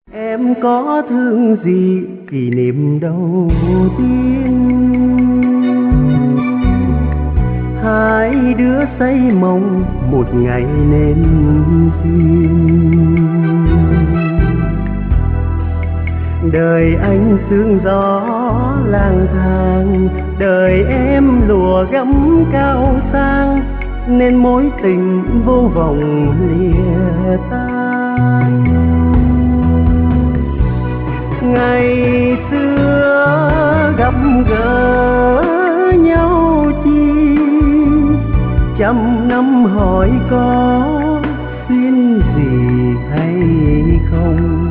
Em có thương gì kỷ niệm đầu tiên, hai đứa xây mộng một ngày nên duyên. Đời anh sương gió lang thang, đời em lùa gấm cao sang, nên mối tình vô vọng lìa tan. Ngày xưa gặp gỡ nhau chi, trăm năm hỏi có duyên gì hay không.